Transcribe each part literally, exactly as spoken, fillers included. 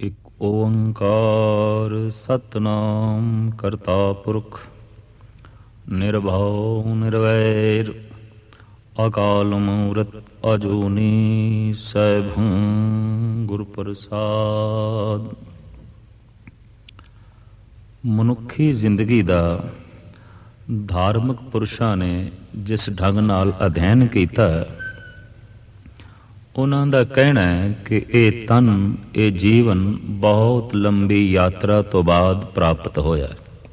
ਇਕ ਓੰਕਾਰ ਸਤਨਾਮ ਕਰਤਾ ਪੁਰਖ ਨਿਰਭਉ ਨਿਰਵੈਰ ਅਕਾਲ ਮੂਰਤ ਅਜੂਨੀ ਸੈਭੰ ਗੁਰ ਪ੍ਰਸਾਦ। ਮਨੁੱਖੀ ਜ਼ਿੰਦਗੀ ਦਾ ਧਾਰਮਿਕ ਪੁਰਸ਼ਾਂ ਨੇ ਜਿਸ ਢੰਗ ਨਾਲ ਅਧਿਐਨ ਕੀਤਾ, ਉਹਨਾਂ ਦਾ ਕਹਿਣਾ ਹੈ ਕਿ ਇਹ ਤਨ, ਇਹ ਜੀਵਨ ਬਹੁਤ ਲੰਬੀ ਯਾਤਰਾ ਤੋਂ ਬਾਅਦ ਪ੍ਰਾਪਤ ਹੋਇਆ।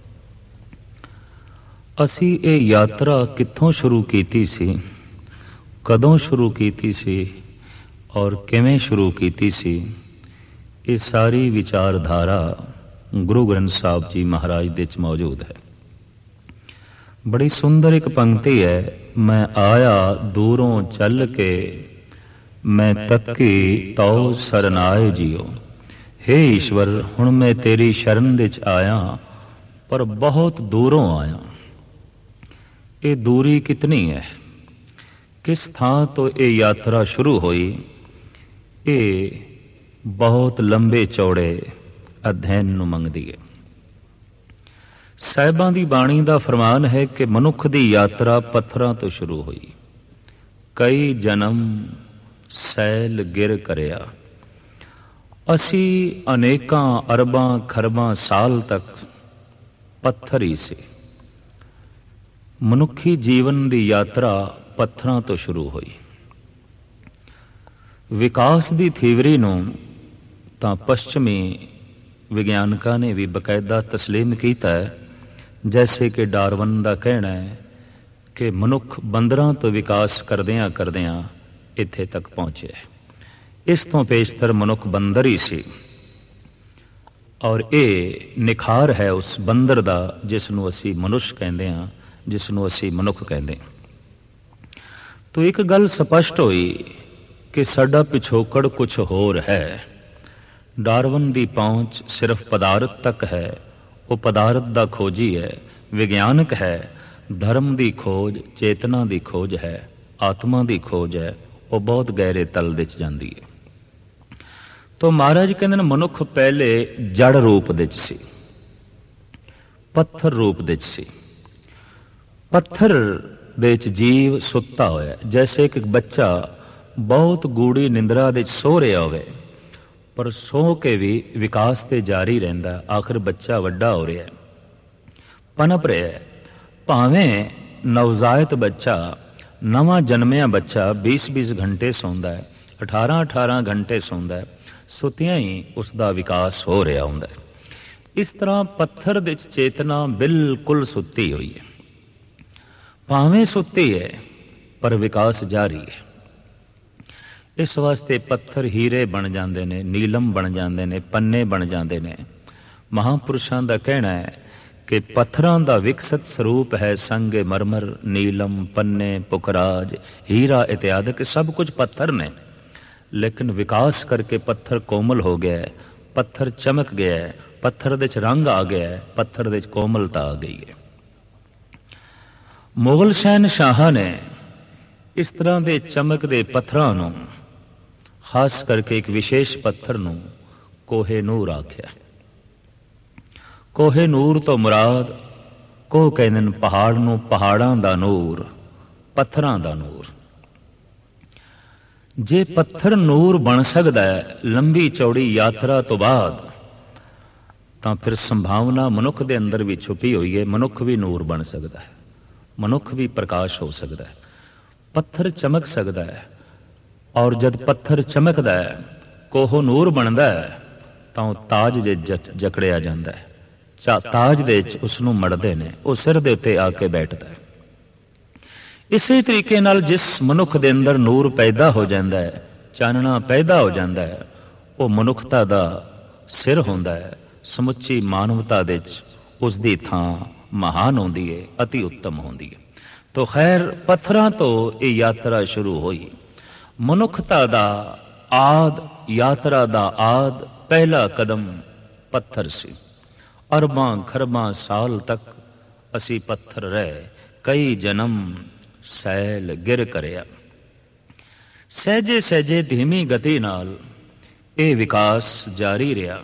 ਅਸੀਂ ਇਹ ਯਾਤਰਾ ਕਿੱਥੋਂ ਸ਼ੁਰੂ ਕੀਤੀ ਸੀ, ਕਦੋਂ ਸ਼ੁਰੂ ਕੀਤੀ ਸੀ ਔਰ ਕਿਵੇਂ ਸ਼ੁਰੂ ਕੀਤੀ ਸੀ, ਇਹ ਸਾਰੀ ਵਿਚਾਰਧਾਰਾ ਗੁਰੂ ਗ੍ਰੰਥ ਸਾਹਿਬ ਜੀ ਮਹਾਰਾਜ ਦੇ ਵਿੱਚ ਮੌਜੂਦ ਹੈ। ਬੜੀ ਸੁੰਦਰ ਇੱਕ ਪੰਕਤੀ ਹੈ, ਮੈਂ ਆਇਆ ਦੂਰੋਂ ਚੱਲ ਕੇ ਮੈਂ ਤੱਕੀ ਤਉ ਸਰਨਾਏ ਜੀਓ। ਹੇ ਈਸ਼ਵਰ, ਹੁਣ ਮੈਂ ਤੇਰੀ ਸ਼ਰਨ ਦੇ ਵਿੱਚ ਆਇਆ, ਪਰ ਬਹੁਤ ਦੂਰੋਂ ਆਇਆ। ਇਹ ਦੂਰੀ ਕਿਤਨੀ ਹੈ, ਕਿਸ ਥਾਂ ਤੋਂ ਇਹ ਯਾਤਰਾ ਸ਼ੁਰੂ ਹੋਈ, ਇਹ ਬਹੁਤ ਲੰਬੇ ਚੌੜੇ ਅਧਿਐਨ ਨੂੰ ਮੰਗਦੀ ਹੈ। ਸਾਹਿਬਾਂ ਦੀ ਬਾਣੀ ਦਾ ਫਰਮਾਨ ਹੈ ਕਿ ਮਨੁੱਖ ਦੀ ਯਾਤਰਾ ਪੱਥਰਾਂ ਤੋਂ ਸ਼ੁਰੂ ਹੋਈ। ਕਈ ਜਨਮ ਸੈਲ ਗਿਰ ਕਰਿਆ। ਅਸੀਂ ਅਨੇਕਾਂ ਅਰਬਾਂ ਖਰਬਾਂ ਸਾਲ ਤੱਕ ਪੱਥਰ ਹੀ ਸੀ। ਮਨੁੱਖੀ ਜੀਵਨ ਦੀ ਯਾਤਰਾ ਪੱਥਰਾਂ ਤੋਂ ਸ਼ੁਰੂ ਹੋਈ। ਵਿਕਾਸ ਦੀ ਥਿਊਰੀ ਨੂੰ ਤਾਂ ਪੱਛਮੀ ਵਿਗਿਆਨਕਾਂ ਨੇ ਵੀ ਬਕਾਇਦਾ ਤਸਲੀਮ ਕੀਤਾ ਹੈ। ਜੈਸੇ ਕਿ ਡਾਰਵਨ ਦਾ ਕਹਿਣਾ ਹੈ ਕਿ ਮਨੁੱਖ ਬੰਦਰਾਂ ਤੋਂ ਵਿਕਾਸ ਕਰਦਿਆਂ ਕਰਦਿਆਂ ਇੱਥੇ ਤੱਕ ਪਹੁੰਚਿਆ। ਇਸ ਤੋਂ ਪੇਸ਼ਤਰ ਮਨੁੱਖ ਬੰਦਰ ਹੀ ਸੀ, ਔਰ ਇਹ ਨਿਖਾਰ ਹੈ ਉਸ ਬੰਦਰ ਦਾ ਜਿਸ ਨੂੰ ਅਸੀਂ ਮਨੁੱਖ ਕਹਿੰਦੇ ਹਾਂ, ਜਿਸ ਨੂੰ ਅਸੀਂ ਮਨੁੱਖ ਕਹਿੰਦੇ ਹਾਂ। ਤੋ ਇੱਕ ਗੱਲ ਸਪਸ਼ਟ ਹੋਈ ਕਿ ਸਾਡਾ ਪਿਛੋਕੜ ਕੁਝ ਹੋਰ ਹੈ। ਡਾਰਵਨ ਦੀ ਪਹੁੰਚ ਸਿਰਫ ਪਦਾਰਥ ਤੱਕ ਹੈ, ਉਹ ਪਦਾਰਥ ਦਾ ਖੋਜੀ ਹੈ, ਵਿਗਿਆਨਕ ਹੈ। ਧਰਮ ਦੀ ਖੋਜ, ਚੇਤਨਾ ਦੀ ਖੋਜ ਹੈ, ਆਤਮਾ ਦੀ ਖੋਜ ਹੈ, ਉਹ ਬਹੁਤ ਗਹਿਰੇ ਤਲ ਵਿੱਚ ਜਾਂਦੀ ਹੈ। ਤੋ ਮਹਾਰਾਜ ਕਹਿੰਦੇ ਨੇ ਮਨੁੱਖ ਪਹਿਲੇ ਜੜ ਰੂਪ ਦੇ ਵਿੱਚ ਸੀ, ਪੱਥਰ ਰੂਪ ਦੇ ਵਿੱਚ ਸੀ। ਪੱਥਰ ਦੇ ਵਿੱਚ ਜੀਵ ਸੁੱਤਾ ਹੋਇਆ, ਜੈਸੇ ਕਿ ਬੱਚਾ ਬਹੁਤ ਗੂੜੀ ਨਿੰਦਰਾ ਦੇ ਵਿੱਚ ਸੋ ਰਿਹਾ ਹੋਵੇ, ਪਰ ਸੋ ਕੇ ਵੀ ਵਿਕਾਸ ਤੇ ਜਾਰੀ ਰਹਿੰਦਾ। ਆਖਿਰ ਬੱਚਾ ਵੱਡਾ ਹੋ ਰਿਹਾ, ਪਨਪ ਰਿਹਾ। ਭਾਵੇਂ ਨਵਜ਼ਾਇਤ ਬੱਚਾ, ਨਵਾਂ ਜਨਮਿਆ ਬੱਚਾ ਵੀਸ ਵੀਸ ਘੰਟੇ ਸੌਂਦਾ ਹੈ, ਅਠਾਰਾਂ ਅਠਾਰਾਂ ਘੰਟੇ ਸੌਂਦਾ ਹੈ, ਸੁੱਤਿਆਂ ਹੀ ਉਸ ਦਾ ਵਿਕਾਸ ਹੋ ਰਿਹਾ ਹੁੰਦਾ ਹੈ। ਇਸ ਤਰ੍ਹਾਂ ਪੱਥਰ ਦੇ ਵਿੱਚ ਚੇਤਨਾ ਬਿਲਕੁਲ ਸੁੱਤੀ ਹੋਈ ਹੈ। ਭਾਵੇਂ ਸੁੱਤੀ ਹੈ ਪਰ ਵਿਕਾਸ ਜਾਰੀ ਹੈ। ਇਸ ਵਾਸਤੇ ਪੱਥਰ ਹੀਰੇ ਬਣ ਜਾਂਦੇ ਨੇ, ਨੀਲਮ ਬਣ ਜਾਂਦੇ ਨੇ, ਪੰਨੇ ਬਣ ਜਾਂਦੇ ਨੇ। ਮਹਾਂਪੁਰਸ਼ਾਂ ਦਾ ਕਹਿਣਾ ਹੈ ਕਿ ਪੱਥਰਾਂ ਦਾ ਵਿਕਸਿਤ ਸਰੂਪ ਹੈ ਸੰਗੇ ਮਰਮਰ, ਨੀਲਮ, ਪੰਨੇ, ਪੁਖਰਾਜ, ਹੀਰਾ ਇਤਿਆਦਿਕ ਸਭ ਕੁਝ ਪੱਥਰ ਨੇ। ਲੇਕਿਨ ਵਿਕਾਸ ਕਰਕੇ ਪੱਥਰ ਕੋਮਲ ਹੋ ਗਿਆ ਹੈ, ਪੱਥਰ ਚਮਕ ਗਿਆ ਹੈ, ਪੱਥਰ ਦੇ 'ਚ ਰੰਗ ਆ ਗਿਆ ਹੈ, ਪੱਥਰ ਦੇ 'ਚ ਕੋਮਲਤਾ ਆ ਗਈ ਹੈ। ਮੁਗਲ ਸ਼ਹਿਨਸ਼ਾਹਾਂ ਨੇ ਇਸ ਤਰ੍ਹਾਂ ਦੇ ਚਮਕਦੇ ਪੱਥਰਾਂ ਨੂੰ, ਖਾਸ ਕਰਕੇ ਇੱਕ ਵਿਸ਼ੇਸ਼ ਪੱਥਰ ਨੂੰ ਕੋਹੇ ਨੂਰ ਆਖਿਆ। ਕੋਹੇ ਨੂਰ ਤੋਂ ਮੁਰਾਦ, ਕੋਹ ਕਹਿੰਦੇ ਨੇ ਪਹਾੜ ਨੂੰ, ਪਹਾੜਾਂ ਦਾ ਨੂਰ, ਪੱਥਰਾਂ ਦਾ ਨੂਰ। ਜੇ ਪੱਥਰ ਨੂਰ ਬਣ ਸਕਦਾ ਹੈ ਲੰਬੀ ਚੌੜੀ ਯਾਤਰਾ ਤੋਂ ਬਾਅਦ, ਤਾਂ ਫਿਰ ਸੰਭਾਵਨਾ ਮਨੁੱਖ ਦੇ ਅੰਦਰ ਵੀ ਛੁਪੀ ਹੋਈ ਹੈ। ਮਨੁੱਖ ਵੀ ਨੂਰ ਬਣ ਸਕਦਾ ਹੈ, ਮਨੁੱਖ ਵੀ ਪ੍ਰਕਾਸ਼ ਹੋ ਸਕਦਾ ਹੈ, ਪੱਥਰ ਚਮਕ ਸਕਦਾ ਹੈ। ਔਰ ਜਦ ਪੱਥਰ ਚਮਕਦਾ ਹੈ, ਕੋਹ ਨੂਰ ਬਣਦਾ ਹੈ, ਤਾਂ ਉਹ ਤਾਜ ਜੇ ਜਕੜਿਆ ਜਾਂਦਾ ਹੈ। ਤਾਜ ਦੇ ਵਿੱਚ ਉਸ ਨੂੰ ਮੜਦੇ ਨੇ, ਉਹ ਸਿਰ ਦੇ ਉੱਤੇ ਆ ਕੇ ਬੈਠਦਾ ਹੈ। ਇਸੇ ਤਰੀਕੇ ਨਾਲ ਜਿਸ ਮਨੁੱਖ ਦੇ ਅੰਦਰ ਨੂਰ ਪੈਦਾ ਹੋ ਜਾਂਦਾ ਹੈ, ਚਾਨਣਾ ਪੈਦਾ ਹੋ ਜਾਂਦਾ ਹੈ, ਉਹ ਮਨੁੱਖਤਾ ਦਾ ਸਿਰ ਹੁੰਦਾ ਹੈ। ਸਮੁੱਚੀ ਮਾਨਵਤਾ ਦੇ ਵਿੱਚ ਉਸ ਦੀ ਥਾਂ ਮਹਾਨ ਹੁੰਦੀ ਹੈ, ਅਤੀ ਉੱਤਮ ਹੁੰਦੀ ਹੈ। ਤੋ ਖੈਰ, ਪੱਥਰਾਂ ਤੋਂ ਇਹ ਯਾਤਰਾ ਸ਼ੁਰੂ ਹੋਈ। ਮਨੁੱਖਤਾ ਦਾ ਆਦ, ਯਾਤਰਾ ਦਾ ਆਦ, ਪਹਿਲਾ ਕਦਮ ਪੱਥਰ ਸੀ। ਅਰਬਾਂ ਖਰਬਾਂ ਸਾਲ ਤੱਕ ਅਸੀਂ ਪੱਥਰ ਰਹੇ, ਕਈ ਜਨਮ ਸੈਲ ਗਿਰ ਕਰਿਆ। ਸਹਿਜੇ ਸਹਿਜੇ ਧੀਮੀ ਗਤੀ ਨਾਲ ਇਹ ਵਿਕਾਸ ਜਾਰੀ ਰਿਹਾ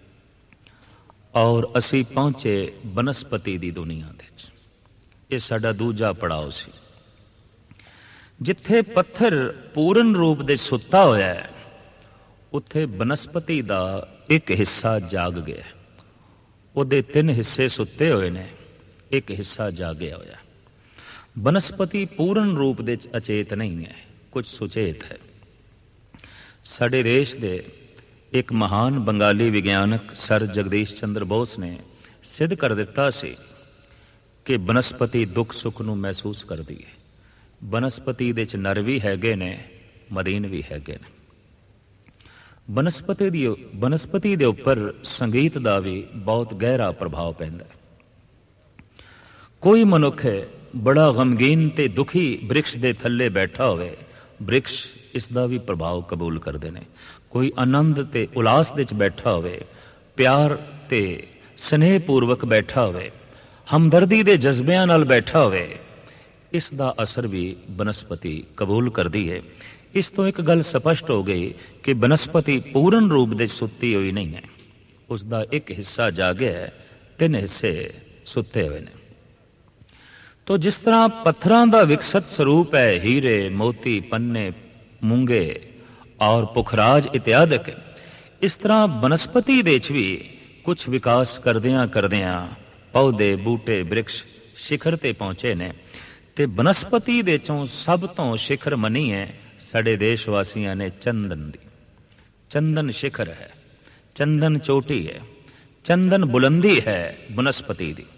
ਔਰ ਅਸੀਂ ਪਹੁੰਚੇ ਬਨਸਪਤੀ ਦੀ ਦੁਨੀਆ ਦੇ ਵਿੱਚ। ਇਹ ਸਾਡਾ ਦੂਜਾ ਪੜਾਅ ਸੀ। ਜਿੱਥੇ ਪੱਥਰ ਪੂਰਨ ਰੂਪ ਦੇ ਸੁੱਤਾ ਹੋਇਆ ਹੈ, ਉੱਥੇ ਬਨਸਪਤੀ ਦਾ ਇੱਕ ਹਿੱਸਾ ਜਾਗ ਗਿਆ। ਉਹਦੇ ਤਿੰਨ ਹਿੱਸੇ ਸੁੱਤੇ ਹੋਏ ਨੇ, ਇੱਕ ਹਿੱਸਾ ਜਾਗਿਆ ਹੋਇਆ। ਬਨਸਪਤੀ ਪੂਰਨ ਰੂਪ ਦੇ ਵਿੱਚ ਅਚੇਤ ਨਹੀਂ ਹੈ, ਕੁਝ ਸੁਚੇਤ ਹੈ। ਸਾਡੇ ਦੇਸ਼ ਦੇ ਇੱਕ ਮਹਾਨ ਬੰਗਾਲੀ ਵਿਗਿਆਨਕ ਸਰ ਜਗਦੀਸ਼ ਚੰਦਰ ਬੋਸ ਨੇ ਸਿੱਧ ਕਰ ਦਿੱਤਾ ਸੀ ਕਿ ਬਨਸਪਤੀ ਦੁੱਖ ਸੁੱਖ ਨੂੰ ਮਹਿਸੂਸ ਕਰਦੀ ਹੈ। ਬਨਸਪਤੀ ਦੇ ਚ ਨਰ ਵੀ ਹੈਗੇ ਨੇ, ਮਦੀਨ ਵੀ ਹੈਗੇ ਨੇ। ਬਨਸਪਤੀ ਦੀ ਬਨਸਪਤੀ ਦੇ ਉੱਪਰ ਸੰਗੀਤ ਦਾ ਵੀ ਬਹੁਤ ਗਹਿਰਾ ਪ੍ਰਭਾਵ ਪੈਂਦਾ ਹੈ। ਕੋਈ ਮਨੁੱਖ ਬੜਾ ਗਮਗੀਨ ਤੇ ਦੁਖੀ ਬ੍ਰਿਕਸ਼ ਦੇ ਥੱਲੇ ਬੈਠਾ ਹੋਵੇ, ਬ੍ਰਿਕਸ਼ ਇਸ ਦਾ ਵੀ ਪ੍ਰਭਾਵ ਕਬੂਲ ਕਰਦੇ ਨੇ। ਕੋਈ ਆਨੰਦ ਤੇ ਉਲਾਸ ਦੇ ਚ ਬੈਠਾ ਹੋਵੇ, ਪਿਆਰ ਤੇ ਸਨੇਹ ਪੂਰਵਕ ਬੈਠਾ ਹੋਵੇ, ਹਮਦਰਦੀ ਦੇ ਜਜ਼ਬਿਆਂ ਨਾਲ ਬੈਠਾ ਹੋਵੇ, ਇਸ ਦਾ ਅਸਰ ਵੀ ਬਨਸਪਤੀ ਕਬੂਲ ਕਰਦੀ ਹੈ। ਇਸ ਤੋਂ ਇੱਕ ਗੱਲ ਸਪਸ਼ਟ ਹੋ ਗਈ ਕਿ ਬਨਸਪਤੀ ਪੂਰਨ ਰੂਪ ਦੇ ਸੁੱਤੀ ਹੋਈ ਨਹੀਂ ਹੈ। ਉਸ ਦਾ ਇੱਕ ਹਿੱਸਾ ਜਾਗਿਆ ਹੈ, ਤਿੰਨ ਹਿੱਸੇ ਸੁੱਤੇ ਹੋਏ ਨੇ। ਤੋ ਜਿਸ ਤਰ੍ਹਾਂ ਪੱਥਰਾਂ ਦਾ ਵਿਕਸਤ ਸਰੂਪ ਹੈ ਹੀਰੇ, ਮੋਤੀ, ਪੰਨੇ, ਮੂੰਗੇ ਔਰ ਪੁਖਰਾਜ ਇਤਿਆਦਿਕ, ਇਸ ਤਰ੍ਹਾਂ ਬਨਸਪਤੀ ਦੇ ਚ ਵੀ ਕੁਝ ਵਿਕਾਸ ਕਰਦਿਆਂ ਕਰਦਿਆਂ ਪੌਦੇ, ਬੂਟੇ, ਬ੍ਰਿਕਸ਼ ਸਿਖਰ ਤੇ ਪਹੁੰਚੇ ਨੇ। ਤੇ ਬਨਸਪਤੀ ਦੇ ਚੋਂ ਸਭ ਤੋਂ ਸਿਖਰ ਮੰਨੀ ਹੈ ਸਾਡੇ ਦੇਸ਼ ਵਾਸੀਆਂ ਨੇ ਚੰਦਨ ਦੀ। ਚੰਦਨ ਸਿਖਰ ਹੈ, ਚੰਦਨ ਚੋਟੀ ਹੈ, ਚੰਦਨ ਬੁਲੰਦੀ ਹੈ ਬਨਸਪਤੀ ਦੀ।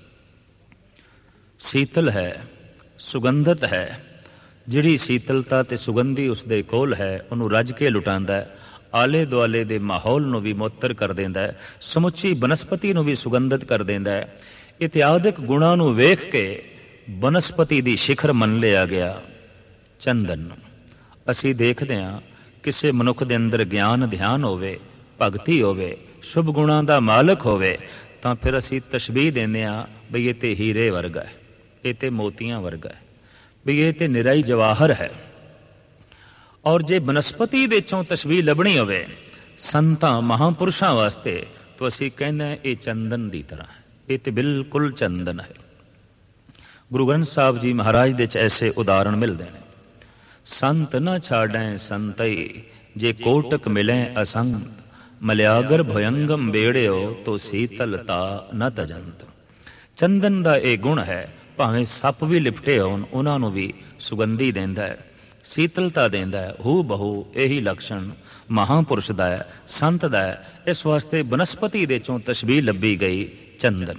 ਸੀਤਲ ਹੈ, ਸੁਗੰਧਤ ਹੈ। ਜਿਹੜੀ ਸੀਤਲਤਾ ਤੇ ਸੁਗੰਧੀ ਉਸਦੇ ਕੋਲ ਹੈ, ਉਹਨੂੰ ਰੱਜ ਕੇ ਲੁਟਾਉਂਦਾ ਹੈ, ਆਲੇ ਦੁਆਲੇ ਦੇ ਮਾਹੌਲ ਨੂੰ ਵੀ ਮੁਅੱਤਰ ਕਰ ਦਿੰਦਾ ਹੈ, ਸਮੁੱਚੀ ਬਨਸਪਤੀ ਨੂੰ ਵੀ ਸੁਗੰਧਿਤ ਕਰ ਦਿੰਦਾ ਹੈ। ਇਤਿਆਦਿਕ ਗੁਣਾਂ ਨੂੰ ਵੇਖ ਕੇ ਬਨਸਪਤੀ ਦੀ ਸਿਖਰ ਮੰਨ ਲਿਆ ਗਿਆ ਚੰਦਨ ਨੂੰ। ਅਸੀਂ ਦੇਖਦੇ ਹਾਂ ਕਿਸੇ ਮਨੁੱਖ ਦੇ ਅੰਦਰ ਗਿਆਨ ਧਿਆਨ ਹੋਵੇ, ਭਗਤੀ ਹੋਵੇ, ਸ਼ੁਭ ਗੁਣਾਂ ਦਾ ਮਾਲਕ ਹੋਵੇ, ਤਾਂ ਫਿਰ ਅਸੀਂ ਤਸ਼ਬੀਹ ਦਿੰਦੇ ਹਾਂ ਬਈ ਇਹ ਤੇ ਹੀਰੇ ਵਰਗਾ ਹੈ, ਇਹ ਤੇ ਮੋਤੀਆਂ ਵਰਗਾ ਹੈ, ਵੀ ਇਹ ਤੇ ਨਿਰਾਈ ਜਵਾਹਰ ਹੈ। ਔਰ ਜੇ ਬਨਸਪਤੀ ਦੇ ਚੋਂ ਤਸ਼ਬੀਹ ਲੱਭਣੀ ਹੋਵੇ ਸੰਤਾਂ ਮਹਾਂਪੁਰਸ਼ਾਂ ਵਾਸਤੇ, ਤਾਂ ਅਸੀਂ ਕਹਿੰਦੇ ਇਹ ਚੰਦਨ ਦੀ ਤਰ੍ਹਾਂ ਹੈ, ਇਹ ਤੇ ਬਿਲਕੁਲ ਚੰਦਨ ਹੈ। ਗੁਰੂ ਗ੍ਰੰਥ ਸਾਹਿਬ ਜੀ ਮਹਾਰਾਜ ਦੇ ਚ ਐਸੇ ਉਦਾਹਰਣ ਮਿਲਦੇ ਨੇ। ਸੰਤ ਨਾ ਛਾੜੈ ਸੰਤਈ, ਜੇ ਕੋਟਕ ਮਿਲੇ ਅਸੰਗ, ਮਲਿਆਗਰ ਭਯੰਗਮ ਬੇੜਿਓ, ਤੋ ਸੀਤਲਤਾ ਨ ਤਜੰਤ। ਚੰਦਨ ਦਾ ਇਹ ਗੁਣ ਹੈ, ਭਾਵੇਂ ਸੱਪ ਵੀ ਲਿਪਟੇ ਹੋਣ ਉਹਨਾਂ ਨੂੰ ਵੀ ਸੁਗੰਧੀ ਦਿੰਦਾ ਹੈ, ਸੀਤਲਤਾ ਦਿੰਦਾ ਹੈ। ਹੂ ਬਹੂ ਇਹੀ ਲਕਸ਼ਣ ਮਹਾਂਪੁਰਸ਼ ਦਾ ਹੈ, ਸੰਤ ਦਾ ਹੈ। ਇਸ ਵਾਸਤੇ ਬਨਸਪਤੀ ਦੇ ਚੋਂ ਤਸ਼ਬੀਹ ਲੱਭੀ ਗਈ ਚੰਦਨ।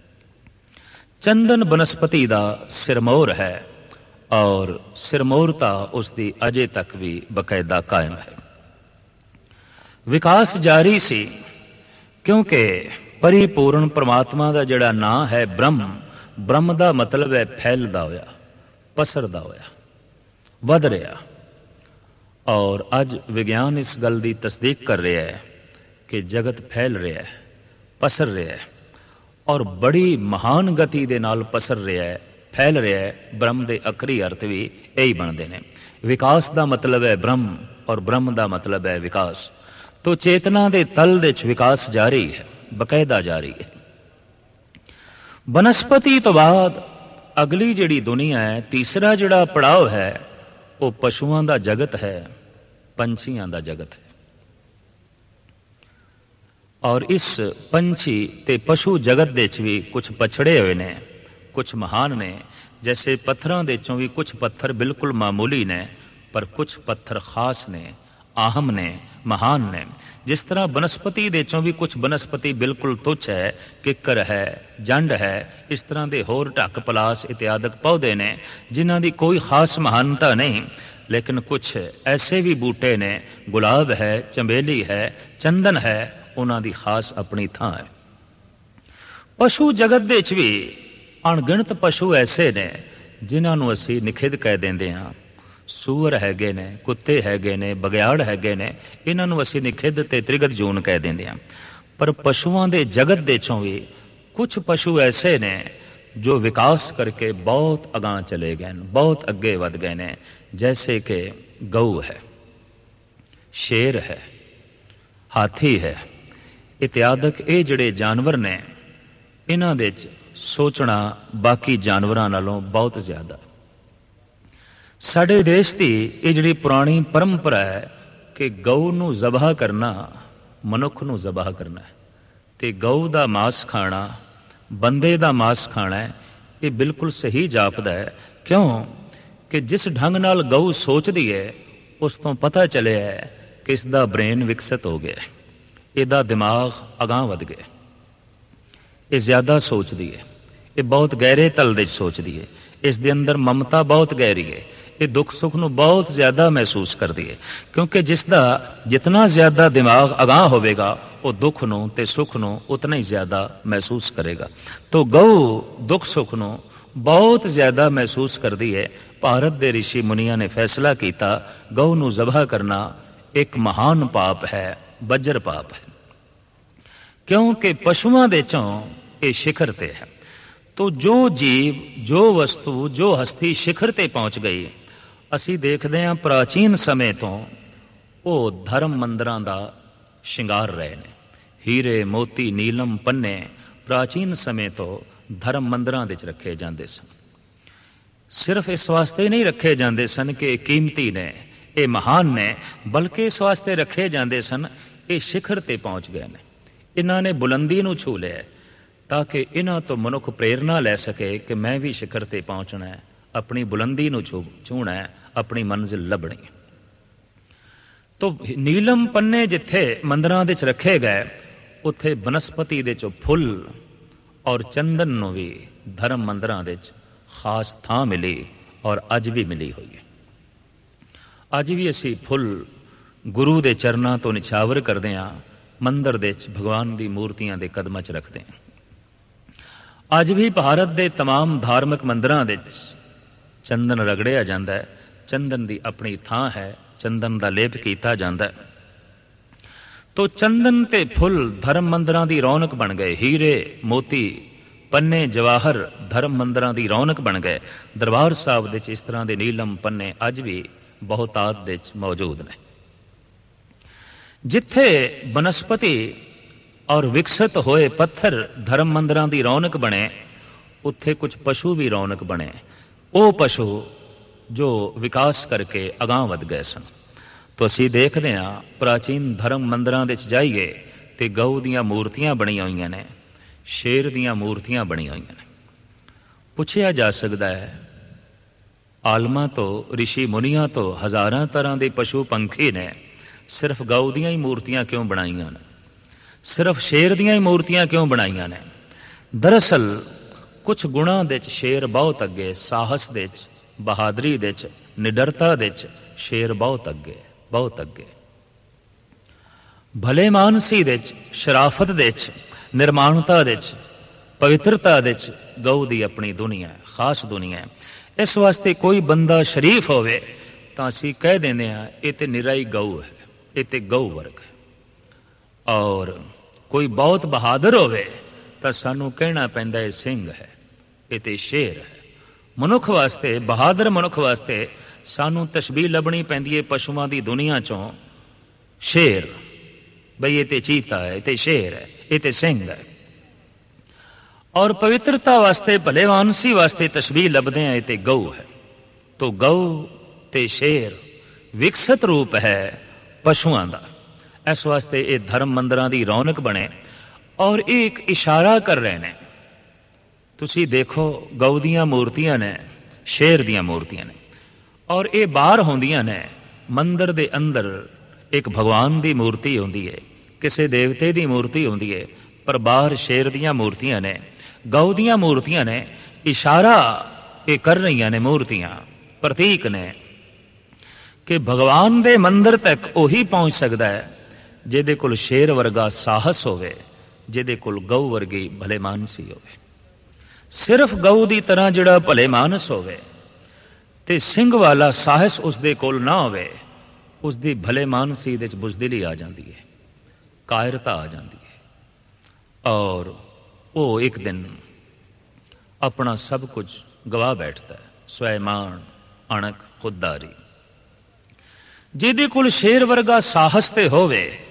ਚੰਦਨ ਬਨਸਪਤੀ ਦਾ ਸਿਰਮੌਰ ਹੈ ਔਰ ਸਿਰਮੌਰਤਾ ਉਸ ਦੀ ਅਜੇ ਤੱਕ ਵੀ ਬਕਾਇਦਾ ਕਾਇਮ ਹੈ। ਵਿਕਾਸ ਜਾਰੀ ਸੀ ਕਿਉਂਕਿ ਪਰਿਪੂਰਨ ਪਰਮਾਤਮਾ ਦਾ ਜਿਹੜਾ ਨਾਂ ਹੈ ਬ੍ਰਹਮ, ਬ੍ਰਹਮ ਦਾ ਮਤਲਬ ਹੈ ਫੈਲਦਾ ਹੋਇਆ, ਪਸਰਦਾ ਹੋਇਆ, ਵੱਧ ਰਿਹਾ। ਔਰ ਅੱਜ ਵਿਗਿਆਨ ਇਸ ਗੱਲ ਦੀ ਤਸਦੀਕ ਕਰ ਰਿਹਾ ਹੈ ਕਿ ਜਗਤ ਫੈਲ ਰਿਹਾ ਹੈ, ਪਸਰ ਰਿਹਾ ਹੈ ਔਰ ਬੜੀ ਮਹਾਨ ਗਤੀ ਦੇ ਨਾਲ ਪਸਰ ਰਿਹਾ ਹੈ, ਫੈਲ ਰਿਹਾ ਹੈ। ਬ੍ਰਹਮ ਦੇ ਅਖਰੀ ਅਰਥ ਵੀ ਇਹੀ ਬਣਦੇ ਨੇ। ਵਿਕਾਸ ਦਾ ਮਤਲਬ ਹੈ ਬ੍ਰਹਮ ਔਰ ਬ੍ਰਹਮ ਦਾ ਮਤਲਬ ਹੈ ਵਿਕਾਸ। ਤੋ ਚੇਤਨਾ ਦੇ ਤਲ ਦੇ ਚ ਵਿਕਾਸ ਜਾਰੀ ਹੈ, ਬਕਾਇਦਾ ਜਾਰੀ ਹੈ। ਬਨਸਪਤੀ ਤੋਂ ਬਾਅਦ ਅਗਲੀ ਜਿਹੜੀ ਦੁਨੀਆ ਹੈ, ਤੀਸਰਾ ਜਿਹੜਾ ਪੜਾਅ ਹੈ, ਉਹ ਪਸ਼ੂਆਂ ਦਾ ਜਗਤ ਹੈ, ਪੰਛੀਆਂ ਦਾ ਜਗਤ ਹੈ। ਔਰ ਇਸ ਪੰਛੀ ਤੇ ਪਸ਼ੂ ਜਗਤ ਦੇ ਚ ਵੀ ਕੁਝ ਪਛੜੇ ਹੋਏ ਨੇ, ਕੁਝ ਮਹਾਨ ਨੇ। ਜੈਸੇ ਪੱਥਰਾਂ ਦੇ ਚੋਂ ਵੀ ਕੁਝ ਪੱਥਰ ਬਿਲਕੁਲ ਮਾਮੂਲੀ ਨੇ, ਪਰ ਕੁਝ ਪੱਥਰ ਖਾਸ ਨੇ, ਆਹਮ ਨੇ, ਮਹਾਨ ਨੇ। ਜਿਸ ਤਰ੍ਹਾਂ ਬਨਸਪਤੀ ਦੇ ਚੋਂ ਵੀ ਕੁਝ ਬਨਸਪਤੀ ਬਿਲਕੁਲ ਤੁੱਛ ਹੈ, ਕਿੱਕਰ ਹੈ, ਜੰਡ ਹੈ, ਇਸ ਤਰ੍ਹਾਂ ਦੇ ਹੋਰ ਢੱਕ ਪਲਾਸ ਇਤਿਆਦਿਕ ਪੌਦੇ ਨੇ ਜਿਨ੍ਹਾਂ ਦੀ ਕੋਈ ਖਾਸ ਮਹਾਨਤਾ ਨਹੀਂ। ਲੇਕਿਨ ਕੁਝ ਐਸੇ ਵੀ ਬੂਟੇ ਨੇ, ਗੁਲਾਬ ਹੈ, ਚੰਬੇਲੀ ਹੈ, ਚੰਦਨ ਹੈ, ਉਹਨਾਂ ਦੀ ਖਾਸ ਆਪਣੀ ਥਾਂ ਹੈ। ਪਸ਼ੂ ਜਗਤ ਦੇ ਚ ਵੀ ਅਣਗਿਣਤ ਪਸ਼ੂ ਐਸੇ ਨੇ ਜਿਨ੍ਹਾਂ ਨੂੰ ਅਸੀਂ ਨਿਖਿਧ ਕਹਿ ਦਿੰਦੇ ਹਾਂ। ਸੂਰ ਹੈਗੇ ਨੇ, ਕੁੱਤੇ ਹੈਗੇ ਨੇ, ਬਗਿਆੜ ਹੈਗੇ ਨੇ, ਇਹਨਾਂ ਨੂੰ ਅਸੀਂ ਨਿਖਿਧ ਤੇ ਤ੍ਰਿਗਤ ਜੂਨ ਕਹਿ ਦਿੰਦੇ ਹਾਂ। ਪਰ ਪਸ਼ੂਆਂ ਦੇ ਜਗਤ ਦੇ ਚੋਂ ਵੀ ਕੁਝ ਪਸ਼ੂ ਐਸੇ ਨੇ ਜੋ ਵਿਕਾਸ ਕਰਕੇ ਬਹੁਤ ਅਗਾਂਹ ਚਲੇ ਗਏ ਨੇ, ਬਹੁਤ ਅੱਗੇ ਵੱਧ ਗਏ ਨੇ। ਜੈਸੇ ਕਿ ਗਊ ਹੈ, ਸ਼ੇਰ ਹੈ, ਹਾਥੀ ਹੈ, ਇਤਿਆਦਿਕ ਇਹ ਜਿਹੜੇ ਜਾਨਵਰ ਨੇ ਇਹਨਾਂ ਦੇ 'ਚ ਸੋਚਣਾ ਬਾਕੀ ਜਾਨਵਰਾਂ ਨਾਲੋਂ ਬਹੁਤ ਜ਼ਿਆਦਾ। ਸਾਡੇ ਦੇਸ਼ ਦੀ ਇਹ ਜਿਹੜੀ ਪੁਰਾਣੀ ਪਰੰਪਰਾ ਹੈ ਕਿ ਗਊ ਨੂੰ ਜ਼ਬਹ ਕਰਨਾ ਮਨੁੱਖ ਨੂੰ ਜ਼ਬਹ ਕਰਨਾ ਹੈ, ਤੇ ਗਊ ਦਾ ਮਾਸ ਖਾਣਾ ਬੰਦੇ ਦਾ ਮਾਸ ਖਾਣਾ ਹੈ, ਇਹ ਬਿਲਕੁਲ ਸਹੀ ਜਾਪਦਾ ਹੈ। ਕਿਉਂ ਕਿ ਜਿਸ ਢੰਗ ਨਾਲ ਗਊ ਸੋਚਦੀ ਹੈ ਉਸ ਤੋਂ ਪਤਾ ਚੱਲਿਆ ਹੈ ਕਿ ਇਸ ਦਾ ਬ੍ਰੇਨ ਵਿਕਸਿਤ ਹੋ ਗਿਆ, ਇਹਦਾ ਦਿਮਾਗ ਅਗਾਂਹ ਵੱਧ ਗਿਆ, ਇਹ ਜ਼ਿਆਦਾ ਸੋਚਦੀ ਹੈ, ਇਹ ਬਹੁਤ ਗਹਿਰੇ ਤਲ ਦੇ ਸੋਚਦੀ ਹੈ, ਇਸ ਦੇ ਅੰਦਰ ਮਮਤਾ ਬਹੁਤ ਗਹਿਰੀ ਹੈ, ਇਹ ਦੁੱਖ ਸੁੱਖ ਨੂੰ ਬਹੁਤ ਜ਼ਿਆਦਾ ਮਹਿਸੂਸ ਕਰਦੀ ਹੈ। ਕਿਉਂਕਿ ਜਿਸ ਦਾ ਜਿਤਨਾ ਜ਼ਿਆਦਾ ਦਿਮਾਗ ਅਗਾਂਹ ਹੋਵੇਗਾ ਉਹ ਦੁੱਖ ਨੂੰ ਤੇ ਸੁੱਖ ਨੂੰ ਉਤਨਾ ਹੀ ਜ਼ਿਆਦਾ ਮਹਿਸੂਸ ਕਰੇਗਾ। ਤੋ ਗਊ ਦੁੱਖ ਸੁੱਖ ਨੂੰ ਬਹੁਤ ਜ਼ਿਆਦਾ ਮਹਿਸੂਸ ਕਰਦੀ ਹੈ। ਭਾਰਤ ਦੇ ਰਿਸ਼ੀ ਮੁਨੀਆਂ ਨੇ ਫੈਸਲਾ ਕੀਤਾ ਗਊ ਨੂੰ ਜ਼ਬਹ ਕਰਨਾ ਇੱਕ ਮਹਾਨ ਪਾਪ ਹੈ, ਬੱਜਰ ਪਾਪ ਹੈ, ਕਿਉਂਕਿ ਪਸ਼ੂਆਂ ਦੇ ਚੋਂ ਇਹ ਸਿਖਰ ਤੇ ਹੈ। ਤੋ ਜੋ ਜੀਵ, ਜੋ ਵਸਤੂ, ਜੋ ਹਸਤੀ ਸਿਖਰ ਤੇ ਪਹੁੰਚ ਗਈ, ਅਸੀਂ ਦੇਖਦੇ ਹਾਂ ਪ੍ਰਾਚੀਨ ਸਮੇਂ ਤੋਂ ਉਹ ਧਰਮ ਮੰਦਰਾਂ ਦਾ ਸ਼ਿੰਗਾਰ ਰਹੇ ਨੇ। ਹੀਰੇ ਮੋਤੀ ਨੀਲਮ ਪੰਨੇ ਪ੍ਰਾਚੀਨ ਸਮੇਂ ਤੋਂ ਧਰਮ ਮੰਦਰਾਂ ਵਿੱਚ ਰੱਖੇ ਜਾਂਦੇ ਸਨ। ਸਿਰਫ ਇਸ ਵਾਸਤੇ ਨਹੀਂ ਰੱਖੇ ਜਾਂਦੇ ਸਨ ਕਿ ਇਹ ਕੀਮਤੀ ਨੇ, ਇਹ ਮਹਾਨ ਨੇ, ਬਲਕਿ ਇਸ ਵਾਸਤੇ ਰੱਖੇ ਜਾਂਦੇ ਸਨ ਇਹ ਸਿਖਰ ਤੇ ਪਹੁੰਚ ਗਏ ਨੇ, ਇਹਨਾਂ ਨੇ ਬੁਲੰਦੀ ਨੂੰ ਛੂ ਲਿਆ, ਤਾਂ ਕਿ ਇਹਨਾਂ ਤੋਂ ਮਨੁੱਖ ਪ੍ਰੇਰਨਾ ਲੈ ਸਕੇ ਕਿ ਮੈਂ ਵੀ ਸਿਖਰ ਤੇ ਪਹੁੰਚਣਾ ਹੈ, ਆਪਣੀ ਬੁਲੰਦੀ ਨੂੰ ਛੂ ਛੂਣਾ ਹੈ, ਆਪਣੀ ਮੰਜ਼ਿਲ ਲੱਭਣੀ। ਤੋ ਨੀਲਮ ਪੰਨੇ ਜਿੱਥੇ ਮੰਦਰਾਂ ਦੇ ਚ ਰੱਖੇ ਗਏ ਉੱਥੇ ਬਨਸਪਤੀ ਦੇ ਚੋਂ ਫੁੱਲ ਔਰ ਚੰਦਨ ਨੂੰ ਵੀ ਧਰਮ ਮੰਦਰਾਂ ਦੇ ਚ ਖਾਸ ਥਾਂ ਮਿਲੀ ਔਰ ਅੱਜ ਵੀ ਮਿਲੀ ਹੋਈ ਹੈ। ਅੱਜ ਵੀ ਅਸੀਂ ਫੁੱਲ ਗੁਰੂ ਦੇ ਚਰਨਾਂ ਤੋਂ ਨਿਛਾਵਰ ਕਰਦੇ ਹਾਂ, ਮੰਦਰ ਦੇ ਚ ਭਗਵਾਨ ਦੀ ਮੂਰਤੀਆਂ ਦੇ ਕਦਮਾਂ ਚ ਰੱਖਦੇ ਹਾਂ। ਅੱਜ ਵੀ ਭਾਰਤ ਦੇ ਤਮਾਮ ਧਾਰਮਿਕ ਮੰਦਰਾਂ ਦੇ ਚੰਦਨ ਰਗੜਿਆ ਜਾਂਦਾ ਹੈ, ਚੰਦਨ ਦੀ ਆਪਣੀ ਥਾਂ ਹੈ, ਚੰਦਨ ਦਾ ਲੇਪ ਕੀਤਾ ਜਾਂਦਾ ਹੈ। ਤੋ ਚੰਦਨ ਤੇ ਫੁੱਲ ਧਰਮ ਮੰਦਰਾਂ ਦੀ ਰੌਣਕ ਬਣ ਗਏ, ਹੀਰੇ ਮੋਤੀ ਪੰਨੇ ਜਵਾਹਰ ਧਰਮ ਮੰਦਰਾਂ ਦੀ ਰੌਣਕ ਬਣ ਗਏ। ਦਰਬਾਰ ਸਾਹਿਬ ਦੇ ਵਿੱਚ ਇਸ ਤਰ੍ਹਾਂ ਦੇ ਨੀਲਮ ਪੰਨੇ ਅੱਜ ਵੀ ਬਹੁਤਾਤ ਦੇ ਵਿੱਚ ਮੌਜੂਦ ਨੇ। ਜਿੱਥੇ ਬਨਸਪਤੀ ਔਰ ਵਿਕਸਿਤ ਹੋਏ ਪੱਥਰ ਧਰਮ ਮੰਦਰਾਂ ਦੀ ਰੌਣਕ ਬਣੇ, ਉੱਥੇ ਕੁਝ ਪਸ਼ੂ ਵੀ ਰੌਣਕ ਬਣੇ। ਉਹ ਪਸ਼ੂ ਜੋ ਵਿਕਾਸ ਕਰਕੇ ਅਗਾਂਹ ਵੱਧ ਗਏ ਸਨ। ਤੋ ਅਸੀਂ ਦੇਖਦੇ ਹਾਂ ਪ੍ਰਾਚੀਨ ਧਰਮ ਮੰਦਰਾਂ ਦੇ ਵਿੱਚ ਜਾਈਏ ਤੇ ਗਊ ਦੀਆਂ ਮੂਰਤੀਆਂ ਬਣੀਆਂ ਹੋਈਆਂ ਨੇ, ਸ਼ੇਰ ਦੀਆਂ ਮੂਰਤੀਆਂ ਬਣੀਆਂ ਹੋਈਆਂ ਨੇ। ਪੁੱਛਿਆ ਜਾ ਸਕਦਾ ਹੈ ਆਲਮਾਂ ਤੋਂ, ਰਿਸ਼ੀ ਮੁਨੀਆਂ ਤੋਂ ਹਜ਼ਾਰਾਂ ਤਰ੍ਹਾਂ ਦੇ ਪਸ਼ੂ ਪੰਖੀ ਨੇ, ਸਿਰਫ ਗਊ ਦੀਆਂ ਹੀ ਮੂਰਤੀਆਂ ਕਿਉਂ ਬਣਾਈਆਂ ਨੇ, ਸਿਰਫ ਸ਼ੇਰ ਦੀਆਂ ਹੀ ਮੂਰਤੀਆਂ ਕਿਉਂ ਬਣਾਈਆਂ ਨੇ? ਦਰਅਸਲ ਕੁਝ ਗੁਣਾਂ ਦੇ 'ਚ ਸ਼ੇਰ ਬਹੁਤ ਅੱਗੇ, ਸਾਹਸ ਦੇ 'ਚ, ਬਹਾਦਰੀ ਦੇ 'ਚ, ਨਿਡਰਤਾ ਦੇ 'ਚ ਸ਼ੇਰ ਬਹੁਤ ਅੱਗੇ, ਬਹੁਤ ਅੱਗੇ। ਭਲੇ ਮਾਨਸੀ ਦੇ 'ਚ, ਸ਼ਰਾਫਤ ਦੇ 'ਚ, ਨਿਰਮਾਣਤਾ ਦੇ 'ਚ, ਪਵਿੱਤਰਤਾ ਦੇ 'ਚ ਗਊ ਦੀ ਆਪਣੀ ਦੁਨੀਆ ਹੈ, ਖਾਸ ਦੁਨੀਆ ਹੈ। ਇਸ ਵਾਸਤੇ ਕੋਈ ਬੰਦਾ ਸ਼ਰੀਫ ਹੋਵੇ ਤਾਂ ਅਸੀਂ ਕਹਿ ਦਿੰਦੇ ਹਾਂ ਇਹ ਤੇ ਨਿਰਾਈ ਗਊ ਹੈ, ਇਹ ਤੇ ਗਊ ਵਰਗ ਹੈ। ਔਰ ਕੋਈ ਬਹੁਤ ਬਹਾਦਰ ਹੋਵੇ ਤਾਂ ਸਾਨੂੰ ਕਹਿਣਾ ਪੈਂਦਾ ਇਹ ਸਿੰਘ ਹੈ, ਇਹ ਤੇ ਸ਼ੇਰ ਹੈ। ਮਨੁੱਖ ਵਾਸਤੇ, ਬਹਾਦਰ ਮਨੁੱਖ ਵਾਸਤੇ ਸਾਨੂੰ ਤਸ਼ਬੀਹ ਲੱਭਣੀ ਪੈਂਦੀ ਹੈ ਪਸ਼ੂਆਂ ਦੀ ਦੁਨੀਆ ਚੋਂ ਸ਼ੇਰ, ਬਈ ਇਹ ਤੇ ਚੀਤਾ ਹੈ, ਇਹ ਤੇ ਸ਼ੇਰ ਹੈ, ਇਹ ਤੇ ਸਿੰਘ ਹੈ। ਔਰ ਪਵਿੱਤਰਤਾ ਵਾਸਤੇ, ਭਲੇ ਮਾਨਸੀ ਵਾਸਤੇ ਤਸ਼ਬੀਹ ਲੱਭਦੇ ਹਾਂ ਇਹ ਤੇ ਗਊ ਹੈ। ਤੋ ਗਊ ਤੇ ਸ਼ੇਰ ਵਿਕਸਿਤ ਰੂਪ ਹੈ ਪਸ਼ੂਆਂ ਦਾ। ਇਸ ਵਾਸਤੇ ਇਹ ਧਰਮ ਮੰਦਰਾਂ ਦੀ ਰੌਣਕ ਬਣੇ ਔਰ ਇਹ ਇੱਕ ਇਸ਼ਾਰਾ ਕਰ ਰਹੇ ਨੇ। ਤੁਸੀਂ ਦੇਖੋ ਗਊ ਦੀਆਂ ਮੂਰਤੀਆਂ ਨੇ, ਸ਼ੇਰ ਦੀਆਂ ਮੂਰਤੀਆਂ ਨੇ, ਔਰ ਇਹ ਬਾਹਰ ਹੁੰਦੀਆਂ ਨੇ। ਮੰਦਰ ਦੇ ਅੰਦਰ ਇੱਕ ਭਗਵਾਨ ਦੀ ਮੂਰਤੀ ਹੁੰਦੀ ਹੈ, ਕਿਸੇ ਦੇਵਤੇ ਦੀ ਮੂਰਤੀ ਹੁੰਦੀ ਹੈ, ਪਰ ਬਾਹਰ ਸ਼ੇਰ ਦੀਆਂ ਮੂਰਤੀਆਂ ਨੇ, ਗਊ ਦੀਆਂ ਮੂਰਤੀਆਂ ਨੇ। ਇਸ਼ਾਰਾ ਇਹ ਕਰ ਰਹੀਆਂ ਨੇ ਮੂਰਤੀਆਂ, ਪ੍ਰਤੀਕ ਨੇ ਕਿ ਭਗਵਾਨ ਦੇ ਮੰਦਰ ਤੱਕ ਉਹੀ ਪਹੁੰਚ ਸਕਦਾ ਹੈ ਜਿਹਦੇ ਕੋਲ ਸ਼ੇਰ ਵਰਗਾ ਸਾਹਸ ਹੋਵੇ, ਜਿਹਦੇ ਕੋਲ ਗਊ ਵਰਗੀ ਭਲੇ ਮਾਨਸੀ ਹੋਵੇ। ਸਿਰਫ ਗਊ ਦੀ ਤਰ੍ਹਾਂ ਜਿਹੜਾ ਭਲੇ ਮਾਨਸ ਹੋਵੇ ਤੇ ਸਿੰਘ ਵਾਲਾ ਸਾਹਸ ਉਸਦੇ ਕੋਲ ਨਾ ਹੋਵੇ, ਉਸਦੀ ਭਲੇ ਮਾਨਸੀ ਦੇ ਚ ਬੁਜ਼ਦਿਲੀ ਆ ਜਾਂਦੀ ਹੈ, ਕਾਇਰਤਾ ਆ ਜਾਂਦੀ ਹੈ, ਔਰ ਉਹ ਇੱਕ ਦਿਨ ਆਪਣਾ ਸਭ ਕੁਝ ਗਵਾ ਬੈਠਦਾ ਹੈ। ਸਵੈਮਾਨ, ਅਣਖ, ਖੁਦਦਾਰੀ। ਜਿਹਦੇ ਕੋਲ ਸ਼ੇਰ ਵਰਗਾ ਸਾਹਸ ਤੇ ਹੋਵੇ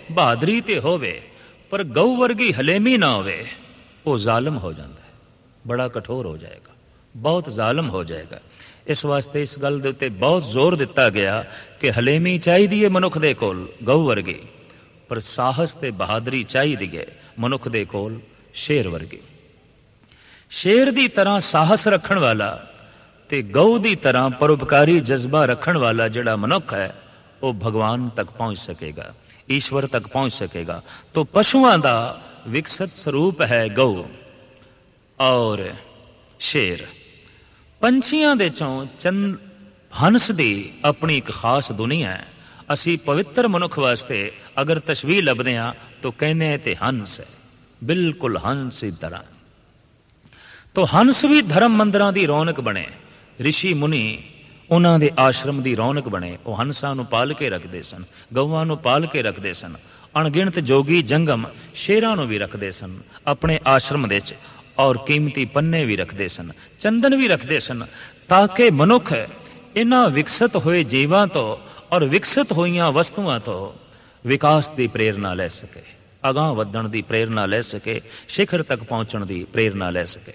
ਬਹਾਦਰੀ ਤੇ ਹੋਵੇ, ਪਰ ਗਊ ਵਰਗੀ ਹਲੇਮੀ ਨਾ ਹੋਵੇ, ਉਹ ਜ਼ਾਲਮ ਹੋ ਜਾਂਦਾ ਹੈ, ਬੜਾ ਕਠੋਰ ਹੋ ਜਾਏਗਾ, ਬਹੁਤ ਜ਼ਾਲਮ ਹੋ ਜਾਏਗਾ। ਇਸ ਵਾਸਤੇ ਇਸ ਗੱਲ ਦੇ ਉੱਤੇ ਬਹੁਤ ਜ਼ੋਰ ਦਿੱਤਾ ਗਿਆ ਕਿ ਹਲੇਮੀ ਚਾਹੀਦੀ ਹੈ ਮਨੁੱਖ ਦੇ ਕੋਲ ਗਊ ਵਰਗੀ, ਪਰ ਸਾਹਸ ਤੇ ਬਹਾਦਰੀ ਚਾਹੀਦੀ ਹੈ ਮਨੁੱਖ ਦੇ ਕੋਲ ਸ਼ੇਰ ਵਰਗੀ। ਸ਼ੇਰ ਦੀ ਤਰ੍ਹਾਂ ਸਾਹਸ ਰੱਖਣ ਵਾਲਾ ਤੇ ਗਊ ਦੀ ਤਰ੍ਹਾਂ ਪਰਉਪਕਾਰੀ ਜਜ਼ਬਾ ਰੱਖਣ ਵਾਲਾ ਜਿਹੜਾ ਮਨੁੱਖ ਹੈ, ਉਹ ਭਗਵਾਨ ਤੱਕ ਪਹੁੰਚ ਸਕੇਗਾ, ਈਸ਼ਵਰ ਤੱਕ ਪਹੁੰਚ ਸਕੇਗਾ। तो ਪਸ਼ੂਆਂ ਦਾ ਵਿਕਸਿਤ ਸਰੂਪ ਹੈ ਗਊ ਔਰ ਸ਼ੇਰ। ਪੰਛੀਆਂ ਦੇ ਚੋਂ ਚੰਦ ਹੰਸ ਦੀ ਆਪਣੀ ਇੱਕ ਖਾਸ ਦੁਨੀਆ ਹੈ। ਅਸੀਂ ਪਵਿੱਤਰ ਮਨੁੱਖ ਵਾਸਤੇ ਅਗਰ ਤਸ਼ਬੀਹ ਲੱਭਦੇ ਹਾਂ ਤਾਂ ਕਹਿੰਦੇ ਤੇ ਹੰਸ ਹੈ, ਬਿਲਕੁਲ ਹੰਸ ਦੀ ਤਰ੍ਹਾਂ। तो ਹੰਸ ਵੀ ਧਰਮ ਮੰਦਰਾਂ ਦੀ ਰੌਣਕ ਬਣੇ, ਰਿਸ਼ੀ ਮੁਨੀ ਉਹਨਾਂ ਦੇ ਆਸ਼ਰਮ ਦੀ ਰੌਣਕ ਬਣੇ। ਉਹ ਹੰਸਾਂ ਨੂੰ ਪਾਲ ਕੇ ਰੱਖਦੇ ਸਨ, ਗਊਆਂ ਨੂੰ ਪਾਲ ਕੇ ਰੱਖਦੇ ਸਨ, ਅਣਗਿਣਤ ਜੋਗੀ ਜੰਗਮ ਸ਼ੇਰਾਂ ਨੂੰ ਵੀ ਰੱਖਦੇ ਸਨ ਆਪਣੇ ਆਸ਼ਰਮ ਦੇ ਵਿੱਚ, ਔਰ ਕੀਮਤੀ ਪੰਨੇ ਵੀ ਰੱਖਦੇ ਸਨ, ਚੰਦਨ ਵੀ ਰੱਖਦੇ ਸਨ, ਤਾਂ ਕਿ ਮਨੁੱਖ ਇਹਨਾਂ ਵਿਕਸਿਤ ਹੋਏ ਜੀਵਾਂ ਤੋਂ ਔਰ ਵਿਕਸਿਤ ਹੋਈਆਂ ਵਸਤੂਆਂ ਤੋਂ ਵਿਕਾਸ ਦੀ ਪ੍ਰੇਰਨਾ ਲੈ ਸਕੇ, ਅਗਾਂਹ ਵਧਣ ਦੀ ਪ੍ਰੇਰਨਾ ਲੈ ਸਕੇ, ਸਿਖਰ ਤੱਕ ਪਹੁੰਚਣ ਦੀ ਪ੍ਰੇਰਨਾ ਲੈ ਸਕੇ।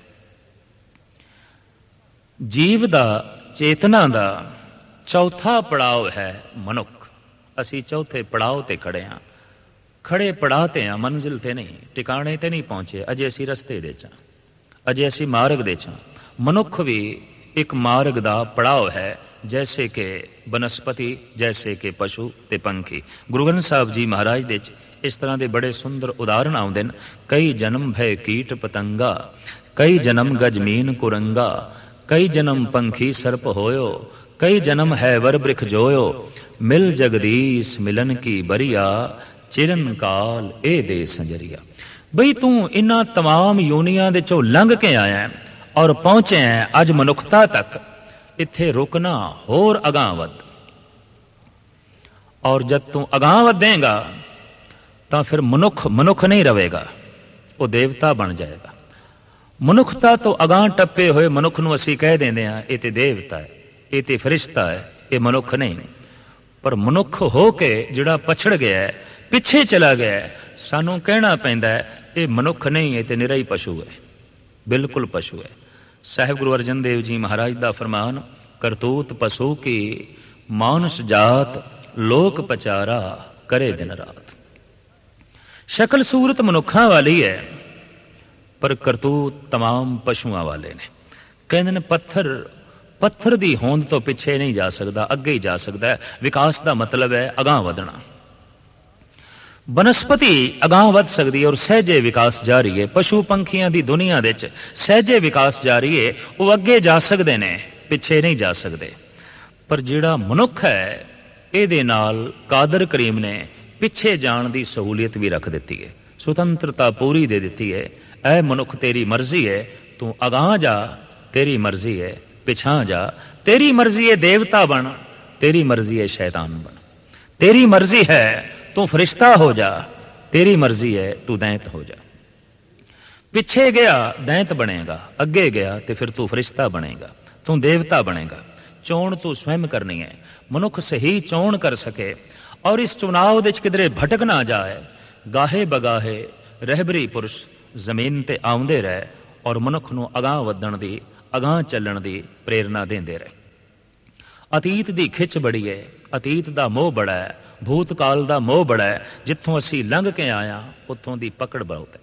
ਜੀਵ ਦਾ ਚੇਤਨਾ ਦਾ ਚੌਥਾ ਪੜਾਅ ਹੈ ਮਨੁੱਖ। ਅਸੀਂ ਚੌਥੇ ਪੜਾਅ ਤੇ ਖੜੇ ਹਾਂ, ਖੜੇ ਪੜਾਅ ਤੇ ਹਾਂ, ਮੰਜ਼ਿਲ ਤੇ ਨਹੀਂ, ਟਿਕਾਣੇ ਤੇ ਨਹੀਂ ਪਹੁੰਚੇ, ਅਜੇ ਅਸੀਂ ਰਸਤੇ ਦੇ ਚ, ਅਜੇ ਅਸੀਂ ਮਾਰਗ ਦੇ ਚ। ਮਨੁੱਖ ਵੀ ਇੱਕ ਮਾਰਗ ਦਾ ਪੜਾਅ ਹੈ, ਜੈਸੇ ਕਿ ਬਨਸਪਤੀ, ਜੈਸੇ ਕਿ ਪਸ਼ੂ ਤੇ ਪੰਖੀ। ਗੁਰੂ ਗ੍ਰੰਥ ਸਾਹਿਬ ਜੀ ਮਹਾਰਾਜ ਦੇ ਚ ਇਸ ਤਰ੍ਹਾਂ ਦੇ ਬੜੇ ਸੁੰਦਰ ਉਦਾਹਰਣ ਆਉਂਦੇ ਨੇ। ਕਈ ਜਨਮ ਭੈ ਕੀਟ ਪਤੰਗਾ, ਕਈ ਜਨਮ ਗਜਮੀਨ ਕੁਰੰਗਾ, ਕਈ ਜਨਮ ਪੰਖੀ ਸਰਪ ਹੋਇਓ, ਕਈ ਜਨਮ ਹੈ ਵਰ ਬ੍ਰਿਖ ਜੋਇਓ, ਮਿਲ ਜਗਦੀਸ਼ ਮਿਲਨ ਕੀ ਬਰੀਆ, ਚਿਰਨ ਕਾਲ ਇਹ ਦੇ ਸੰਜਰੀਆ। ਬਈ ਤੂੰ ਇਨ੍ਹਾਂ तमाम ਯੋਨੀਆਂ ਦੇ ਚੋਂ ਲੰਘ ਕੇ ਆਇਆ ਔਰ ਪਹੁੰਚਿਆ ਅੱਜ ਮਨੁੱਖਤਾ ਤੱਕ। ਇੱਥੇ ਰੁਕਣਾ, ਹੋਰ ਅਗਾਂਹ ਵੱਧ। ਔਰ ਜਦ ਤੂੰ ਅਗਾਂਹ ਵਧੇਗਾ ਤਾਂ ਫਿਰ ਮਨੁੱਖ ਮਨੁੱਖ ਨਹੀਂ ਰਹੇਗਾ, ਉਹ ਦੇਵਤਾ ਬਣ ਜਾਏਗਾ। ਮਨੁੱਖਤਾ ਤੋਂ ਅਗਾਂਹ ਟੱਪੇ ਹੋਏ ਮਨੁੱਖ ਨੂੰ ਅਸੀਂ ਕਹਿ ਦਿੰਦੇ ਹਾਂ ਇਹ ਤੇ ਦੇਵਤਾ ਹੈ, ਇਹ ਤੇ ਫਰਿਸ਼ਤਾ ਹੈ, ਇਹ ਮਨੁੱਖ ਨਹੀਂ। ਪਰ ਮਨੁੱਖ ਹੋ ਕੇ ਜਿਹੜਾ ਪਛੜ ਗਿਆ, ਪਿੱਛੇ ਚਲਾ ਗਿਆ, ਸਾਨੂੰ ਕਹਿਣਾ ਪੈਂਦਾ ਹੈ ਇਹ ਮਨੁੱਖ ਨਹੀਂ, ਇਹ ਤੇ ਨਿਰਾ ਹੀ ਪਸ਼ੂ ਹੈ, ਬਿਲਕੁਲ ਪਸ਼ੂ ਹੈ। ਸਾਹਿਬ ਗੁਰੂ ਅਰਜਨ ਦੇਵ ਜੀ ਮਹਾਰਾਜ ਦਾ ਫਰਮਾਨ, ਕਰਤੂਤ ਪਸ਼ੂ ਕੀ ਮਾਨਸ ਜਾਤ, ਲੋਕ ਪਚਾਰਾ ਕਰੇ ਦਿਨ ਰਾਤ। ਸ਼ਕਲ ਸੂਰਤ ਮਨੁੱਖਾਂ ਵਾਲੀ ਹੈ, ਪਰ ਕਰਤੂਤ तमाम ਪਸ਼ੂਆਂ ਵਾਲੇ ਨੇ। ਕਹਿੰਦੇ ਨੇ ਪੱਥਰ ਪੱਥਰ ਦੀ ਹੋਂਦ ਤੋਂ ਪਿੱਛੇ ਨਹੀਂ ਜਾ ਸਕਦਾ, ਅੱਗੇ ਹੀ ਜਾ ਸਕਦਾ ਹੈ। ਵਿਕਾਸ ਦਾ ਮਤਲਬ ਹੈ ਅਗਾਂਹ ਵਧਣਾ। ਬਨਸਪਤੀ ਅਗਾਂਹ ਵੱਧ ਸਕਦੀ ਹੈ ਔਰ ਸਹਿਜੇ ਵਿਕਾਸ ਜਾਰੀ ਹੈ। ਪਸ਼ੂ ਪੰਖੀਆਂ ਦੀ ਦੁਨੀਆ ਦੇ ਵਿੱਚ ਸਹਿਜੇ ਵਿਕਾਸ ਜਾਰੀ ਹੈ, ਉਹ ਅੱਗੇ ਜਾ ਸਕਦੇ ਨੇ, ਪਿੱਛੇ ਨਹੀਂ ਜਾ ਸਕਦੇ। ਪਰ ਜਿਹੜਾ ਮਨੁੱਖ ਹੈ, ਇਹਦੇ ਨਾਲ ਕਾਦਰ ਕਰੀਮ ਨੇ ਪਿੱਛੇ ਜਾਣ ਦੀ ਸਹੂਲੀਅਤ ਵੀ ਰੱਖ ਦਿੱਤੀ ਹੈ, ਸੁਤੰਤਰਤਾ ਪੂਰੀ ਦੇ ਦਿੱਤੀ ਹੈ। ਐ ਮਨੁੱਖ ਤੇਰੀ ਮਰਜ਼ੀ ਹੈ, ਤੂੰ ਅਗਾਂਹ ਜਾ, ਤੇਰੀ ਮਰਜ਼ੀ ਹੈ, ਪਿਛਾਂ ਜਾ। ਤੇਰੀ ਮਰਜ਼ੀ ਹੈ ਦੇਵਤਾ ਬਣ, ਤੇਰੀ ਮਰਜ਼ੀ ਹੈ ਸ਼ੈਤਾਨ ਬਣ। ਤੇਰੀ ਮਰਜ਼ੀ ਹੈ ਤੂੰ ਫਰਿਸ਼ਤਾ ਹੋ ਜਾ, ਤੇਰੀ ਮਰਜ਼ੀ ਹੈ ਤੂੰ ਦੈਂਤ ਹੋ ਜਾ। ਪਿੱਛੇ ਗਿਆ ਦੈਂਤ ਬਣੇਗਾ, ਅੱਗੇ ਗਿਆ ਤੇ ਫਿਰ ਤੂੰ ਫਰਿਸ਼ਤਾ ਬਣੇਗਾ, ਤੂੰ ਦੇਵਤਾ ਬਣੇਗਾ। ਚੋਣ ਤੂੰ ਸਵੈਮ ਕਰਨੀ ਹੈ। ਮਨੁੱਖ ਸਹੀ ਚੋਣ ਕਰ ਸਕੇ ਔਰ ਇਸ ਚੁਣਾਵ ਦੇ ਵਿੱਚ ਕਿਧਰੇ ਭਟਕ ਨਾ ਜਾਏ। ਗਾਹੇ ਬਗਾਹੇ ਰਹਿਬਰੀ ਪੁਰਸ਼ ਜ਼ਮੀਨ ਤੇ ਆਉਂਦੇ ਰਹੇ ਔਰ ਮਨੁੱਖ ਨੂੰ ਅਗਾਂਹ ਵਧਣ ਦੀ, ਅਗਾਂਹ ਚੱਲਣ ਦੀ ਪ੍ਰੇਰਨਾ ਦਿੰਦੇ ਰਹੇ। ਅਤੀਤ ਦੀ ਖਿੱਚ ਬੜੀ ਹੈ, ਅਤੀਤ ਦਾ ਮੋਹ ਬੜਾ ਹੈ, ਭੂਤਕਾਲ ਦਾ ਮੋਹ ਬੜਾ ਹੈ। ਜਿੱਥੋਂ ਅਸੀਂ ਲੰਘ ਕੇ ਆਇਆ ਉੱਥੋਂ ਦੀ ਪਕੜ ਬਹੁਤ ਹੈ।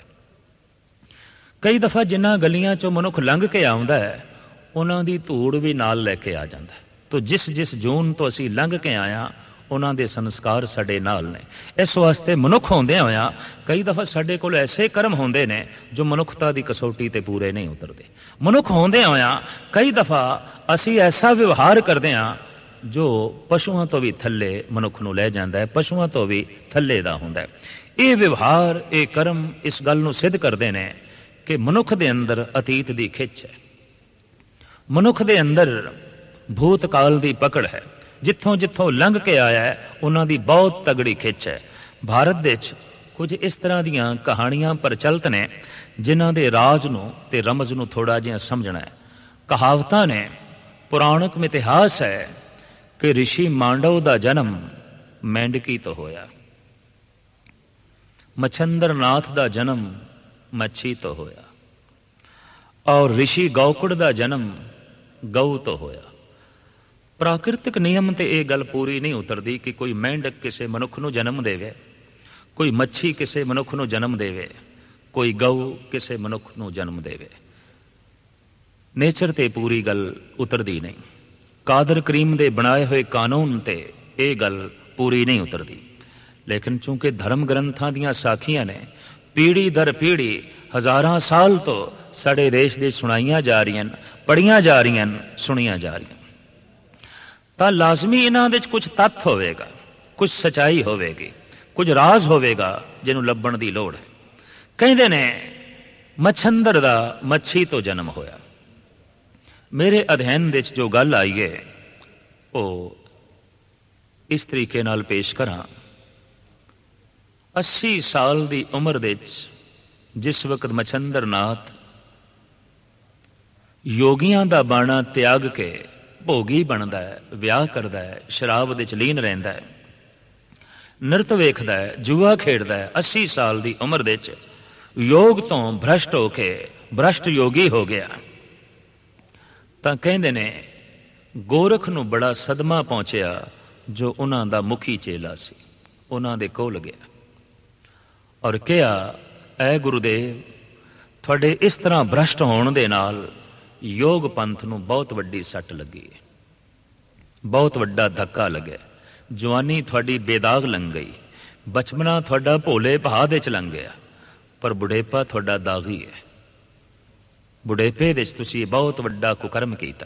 ਕਈ ਦਫਾ ਜਿਨ੍ਹਾਂ ਗਲੀਆਂ ਚੋਂ ਮਨੁੱਖ ਲੰਘ ਕੇ ਆਉਂਦਾ ਹੈ, ਉਹਨਾਂ ਦੀ ਧੂੜ ਵੀ ਨਾਲ ਲੈ ਕੇ ਆ ਜਾਂਦਾ ਹੈ। ਤੋ ਜਿਸ ਜਿਸ ਜੂਨ ਤੋਂ ਅਸੀਂ ਲੰਘ ਕੇ ਆਇਆ, ਉਹਨਾਂ ਦੇ ਸੰਸਕਾਰ ਸਾਡੇ ਨਾਲ ਨੇ। ਇਸ ਵਾਸਤੇ ਮਨੁੱਖ ਹੁੰਦਿਆਂ ਹੋਇਆਂ ਕਈ ਦਫਾ ਸਾਡੇ ਕੋਲ ਐਸੇ ਕਰਮ ਹੁੰਦੇ ਨੇ ਜੋ ਮਨੁੱਖਤਾ ਦੀ ਕਸੌਟੀ ਤੇ ਪੂਰੇ ਨਹੀਂ ਉਤਰਦੇ। ਮਨੁੱਖ ਹੁੰਦਿਆਂ ਹੋਇਆਂ ਕਈ ਦਫਾ ਅਸੀਂ ਐਸਾ ਵਿਵਹਾਰ ਕਰਦੇ ਹਾਂ ਜੋ ਪਸ਼ੂਆਂ ਤੋਂ ਵੀ ਥੱਲੇ ਮਨੁੱਖ ਨੂੰ ਲੈ ਜਾਂਦਾ ਹੈ, ਪਸ਼ੂਆਂ ਤੋਂ ਵੀ ਥੱਲੇ ਦਾ ਹੁੰਦਾ ਹੈ। ਇਹ ਵਿਵਹਾਰ, ਇਹ ਕਰਮ ਇਸ ਗੱਲ ਨੂੰ ਸਿੱਧ ਕਰਦੇ ਨੇ ਕਿ ਮਨੁੱਖ ਦੇ ਅੰਦਰ ਅਤੀਤ ਦੀ ਖਿੱਚ ਹੈ, ਮਨੁੱਖ ਦੇ ਅੰਦਰ ਭੂਤਕਾਲ ਦੀ ਪਕੜ ਹੈ। ਜਿੱਥੋਂ ਜਿੱਥੋਂ ਲੰਘ ਕੇ ਆਇਆ ਹੈ ਉਹਨਾਂ ਦੀ ਬਹੁਤ ਤਗੜੀ ਖਿੱਚ ਹੈ। ਭਾਰਤ ਦੇ ਵਿੱਚ ਕੁਝ ਇਸ ਤਰ੍ਹਾਂ ਦੀਆਂ ਕਹਾਣੀਆਂ ਪ੍ਰਚਲਿਤ ਨੇ ਜਿਨ੍ਹਾਂ ਦੇ ਰਾਜ਼ ਨੂੰ ਤੇ ਰਮਜ਼ ਨੂੰ ਥੋੜਾ ਜਿਹਾ ਸਮਝਣਾ ਹੈ। ਕਹਾਵਤਾਂ ਨੇ, ਪੁਰਾਣਕ ਇਤਿਹਾਸ ਹੈ ਕਿ ਰਿਸ਼ੀ ਮਾਂਡਵ ਦਾ ਜਨਮ ਮੈਂਡਕੀ ਤੋਂ ਹੋਇਆ। मच्छंद्र नाथ का जन्म मच्छी तो होया और ऋषि गौकुड़ का जन्म गऊ तो होया। प्राकृतिक नियम ते ये गल पूरी नहीं उतरती कि कोई मेंढक किसी मनुख नूं जन्म देवे, कोई मच्छी किसी मनुख नूं जन्म देवे, कोई गऊ किसी मनुख नूं जन्म देवे। नेचर ते पूरी गल उतरती नहीं। कादर करीम दे बनाए हुए कानून ते ये गल पूरी नहीं उतरती। लेकिन चूंकि धर्म ग्रंथां दीयां साखियां ने पीढ़ी दर पीढ़ी हजारां साल तो साडे देश दे सुनाईयां जा रही, पढ़ियां जा रही, सुनियां जा रही, तां लाजमी इन्हां दे कुछ तत्थ होवेगा, कुछ सच्चाई होवेगी, कुछ राज होवेगा जिन्हों लभण दी लोड़ है। कहंदे ने मच्छंदर दा मच्छी तो जन्म होया। मेरे अध्ययन दे जो गल आई है वो इस तरीके नाल पेश करा। अस्सी साल की उम्र दे जिस वक्त मच्छंदर नाथ योगियां दा बाणा त्याग के भोगी बनता है, विआह करता है, शराब दे लीन रहिंदा है, नृत वेखदा है, जुआ खेडदा है, अस्सी साल की उम्र दे योग तो भ्रष्ट होके भ्रष्ट योगी हो गया। तां कहंदे ने गोरख नूं बड़ा सदमा पहुंचया जो उन्हां दा मुखी चेला सी। उन्हां दे कोल गया और कहा, ऐ गुरुदेव, थोड़े इस तरह भ्रष्ट होने दे नाल योग पंथ नूं बहुत वड्डी सट लगी है, बहुत वड्डा धक्का लगे। जवानी थोड़ी बेदाग लंघ गई, बचपना थोड़ा भोले भाह दे च लंघ गया, पर बुढ़ेपा थोड़ा दागी है। बुढ़ेपे दे च तुसीं बहुत वड्डा कुकर्म कीता।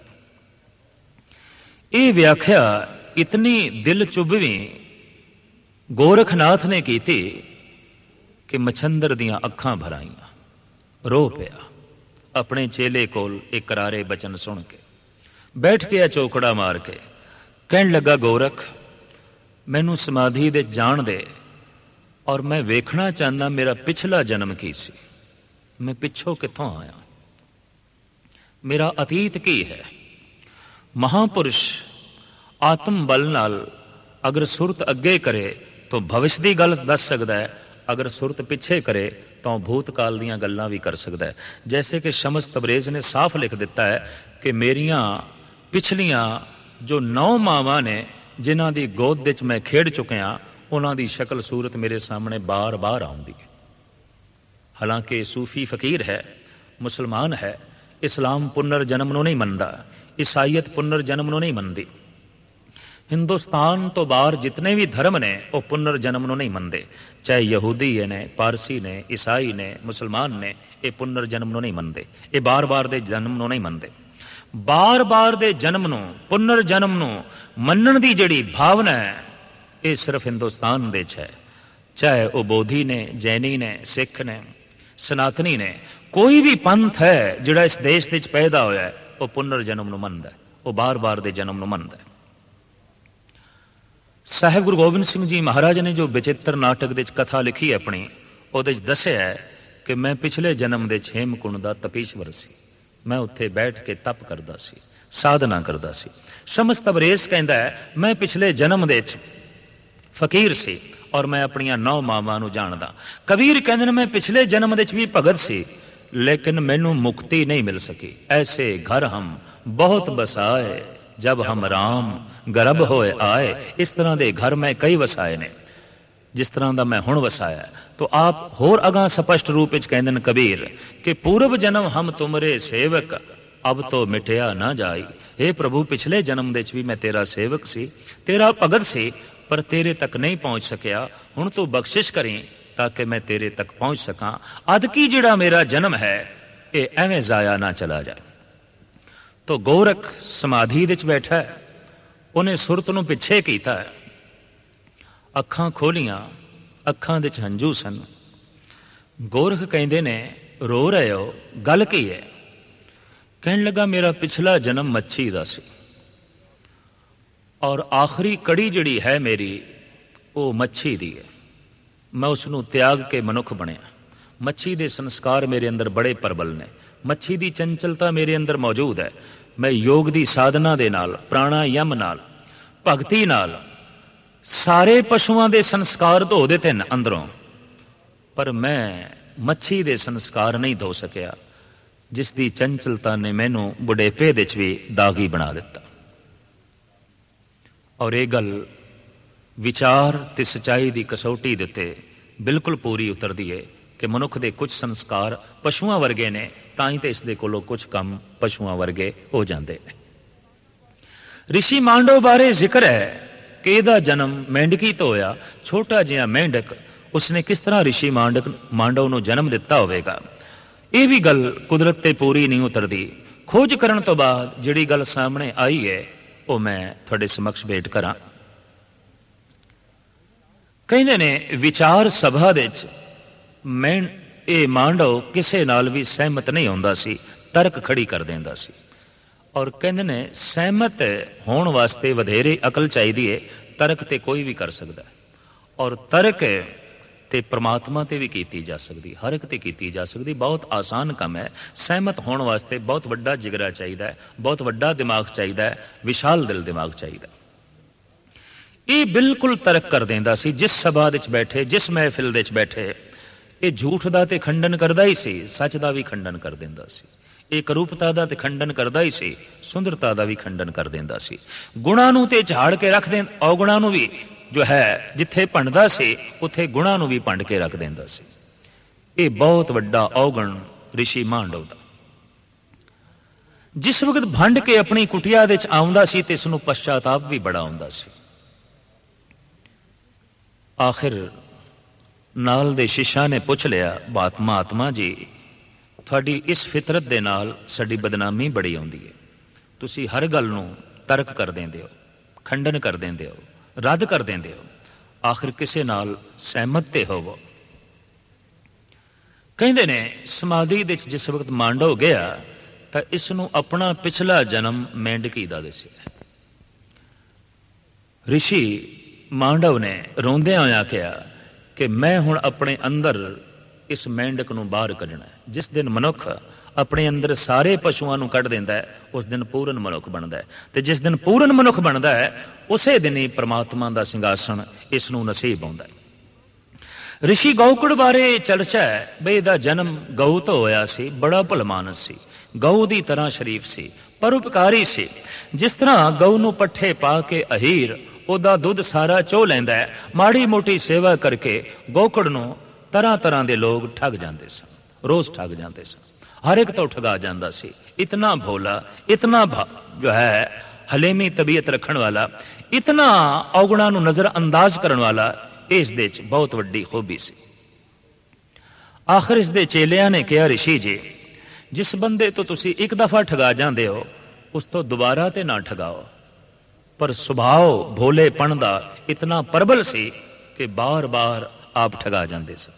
ये व्याख्या इतनी दिल चुभवी गोरखनाथ ने की थी कि मच्छंदर दियां अखां भर आईयां, रो पिया। अपने चेले कोल एक करारे बचन सुन के बैठ के चौकड़ा मार के कहन लगा, गोरख मैनू समाधि दे जान दे और मैं वेखना चाहना मेरा पिछला जन्म की सी, मैं पिछों कित्थों आया, मेरा अतीत की है। महापुरुष आत्म बल नाल अगर सुरत अगे करे तो भविष्य की गल दस सकता है, अगर सुरत पिछे करे तो भूतकाल दीयां गल्लां भी कर सकता है। जैसे कि शमस तबरेज ने साफ लिख दिता है कि मेरियां पिछलियां जो नौ मावां ने जिन्हां दी गोद विच मैं खेड चुकिया, उन्हां दी शक्ल सूरत मेरे सामने बार बार आउंदी है। हालांकि सूफी फकीर है, मुसलमान है, इस्लाम पुनर्जन्म नूं नहीं मनदा, ईसाईयत पुनर्जन्म नूं नहीं मनदी। हिंदुस्तान तो बाहर जितने भी धर्म ने वो पुनर्जन्म नूं नहीं मनते, चाहे यहूदी ने, पारसी ने, ईसाई ने, मुसलमान ने, ये पुनर्जन्म नूं नहीं मनते, ये बार बार दे जन्म नूं नहीं मनते। बार बार दे जन्म नूं, पुनर्जन्म नूं मनण दी जिहड़ी भावना है ये सिर्फ हिंदुस्तान दे च है। चाहे वो बोधी ने, जैनी ने, सिख ने, सनातनी ने, कोई भी पंथ है जिहड़ा इस देश दे च पैदा होया है वो पुनर्जन्म नूं मनदा है, वो बार बार दे जन्म नूं मनदा है। साहिब गुरु गोबिंद सिंह जी महाराज ने जो विचित्र नाटक दे कथा लिखी है अपनी, उहदे च दस्सिया है कि मैं पिछले जन्म दे हेमकुंड दा तपीश्वर सी, मैं उत्थे बैठ के तप करदा सी, साधना करदा सी। शमस तबरेज कहंदा है मैं पिछले जन्म दे फकीर सी और मैं अपनियां नौ मावां नूं जानदा। कबीर कहंदे ने मैं पिछले जन्म दे भी भगत सी लेकिन मैनू मुक्ति नहीं मिल सकी। ऐसे घर हम बहुत बसाए जब हम राम गर्भ होए आए। इस तरह के घर मैं कई वसाए ने जिस तरह का मैं हुण वसाया। तो आप होर अगां स्पष्ट रूप में कहंदे ने कबीर कि पूर्व जन्म हम तुमरे सेवक अब तो मिटिया ना जाई। हे प्रभु पिछले जन्म दे भी मैं तेरा सेवक सी, तेरा भगत सी, पर तेरे तक नहीं पहुंच सकिया। हुण तू बख्शिश करी ताकि मैं तेरे तक पहुंच सकां। अद की जिहड़ा मेरा जन्म है ये एवें जाया ना चला जाए। तो गोरख समाधि विच बैठा है, उन्हें सुरत नूं पिछे कीता है, अखां खोलियां, अखां दे हंझू सन। गोरख कहंदे ने रो रहे हो, गल की है? कहन लगा मेरा पिछला जन्म मच्छी दा सी और आखिरी कड़ी जिहड़ी है मेरी वो मच्छी दी है। मैं उसनूं त्याग के मनुख बनिया। मच्छी दे संस्कार मेरे अंदर बड़े प्रबल ने, मच्छी दी चंचलता मेरे अंदर मौजूद है। मैं योग दी साधना दे नाल, प्राणायाम नाल, भगती नाल सारे पशुआं दे संस्कार धो दिते न अंदरों। पर मैं मच्छी दे संस्कार नहीं धो सकिया, जिसकी चंचलता ने मैनू बुढ़ेपे दे भी दागी बना दिता। और ये गल विचार ते सच्चाई की कसौटी देते बिल्कुल पूरी उतरती है कि मनुख दे कुछ संस्कार पशुआं वर्गे ने, तां तो इसके कोलों कुछ काम पशुआं वर्गे हो जाते। ऋषि मांडव बारे जिक्र है कि ਇਹਦਾ जन्म मेंढकी तो होया। छोटा जिहा मेंढक उसने किस तरह ऋषि मांडक मांडव ਨੂੰ जन्म दिता होवेगा, ਇਹ भी गल कुदरत ते पूरी नहीं उतरती। खोज करन तो बाद जिहड़ी गल सामने आई है वो मैं तुहाडे समक्ष भेट करां। कहंदे ने विचार सभा दे विच मैं ਇਹ मांडव किसे नाल भी सहमत नहीं होंदा सी, तर्क खड़ी कर देंदा सी। और कहते ने सहमत होने वास्ते वधेरे अकल चाहिए है, तर्क ते कोई भी कर सकता है। और तर्क ते परमात्मा ते भी की जा सकती, हर एक ते की जा सकती। बहुत आसान काम है। सहमत होने वास्ते बहुत वड्डा जिगरा चाहिए, बहुत वड्डा दिमाग चाहिए, विशाल दिल दिमाग चाहिए। ये बिल्कुल तर्क कर देंदा सी। जिस सभा दे बैठे, जिस महफिल दे बैठे, ये झूठ दा ते खंडन करदा ही सी, सच दा भी खंडन कर देंदा सी। एक रूपता दा ते खंडन करदा ही सी, सुंदरता दा भी खंडन कर देंदा सी। गुणां नूं ते झाड़ के रख दें, अवगुणां नूं भी जो है जिथे भंडदा सी उत्थे गुणां नूं भी भंड के रख देंदा सी। ये बहुत वड्डा अवगुण ऋषि मांडव दा। जिस वक्त भंड के अपनी कुटिया दे च आउंदा सी ते इसनूं पश्चाताप भी बड़ा आउंदा सी। आखिर नाल दे शिष्यां ने पुछ लिया, बात महात्मा जी थोड़ी इस फितरत दे नाल साडी बदनामी बड़ी आउंदी है। तुसी हर गल नूं तर्क कर देंदे हो, खंडन कर देंदे हो, रद्द कर देंदे हो, आखिर किसे नाल सहमत ते होवो। कहंदे ने समाधि दे जिस वक्त मांडव गया तां इसनूं अपना पिछला जन्म मेंढकी दा दस्सिया। ऋषि मांडव ने रोंदे होया कहा कि मैं हुण अपने अंदर इस मेंढक नूं बाहर कढना है। जिस दिन मनुख अपने अंदर सारे पशुओं नूं कढ दिंदा है उस दिन पूर्ण मनुख बनता है, तो जिस दिन पूर्ण मनुख बनता है उसे दिन ही परमात्मा का सिंघासन इस नूं नसीब होंदा है। ऋषि गौकुड़ बारे चर्चा है बई इहदा जन्म गऊ तो होया सी। बड़ा भलमानस सी, गऊ की तरह शरीफ सी, परोपकारी सी। जिस तरह गऊ नूं पट्ठे पा के अहीर ਉਹਦਾ ਦੁੱਧ ਸਾਰਾ ਚੋ ਲੈਂਦਾ ਹੈ, ਮਾੜੀ ਮੋਟੀ ਸੇਵਾ ਕਰਕੇ ਗੋਕੜ ਨੂੰ तरह तरह के लोग ठग जाते सन, रोज ठग जाते सन, हर एक तो ठगा जाता सी। इतना भोला, इतना जो है हलेमी तबीयत रखने वाला, इतना अवगुणा नूं नजर अंदाज करने वाला, इस दे च बहुत वड्डी खूबी सी। आखिर इस दे चेलियां ने कहा, ऋषि जी जिस बंदे तो तुसी एक दफा ठगा जाते हो उस तो दोबारा ते ना ठगाओ। पर सुभाव भोलेपन दा इतना प्रबल सी कि बार बार आप ठगा जाते सन।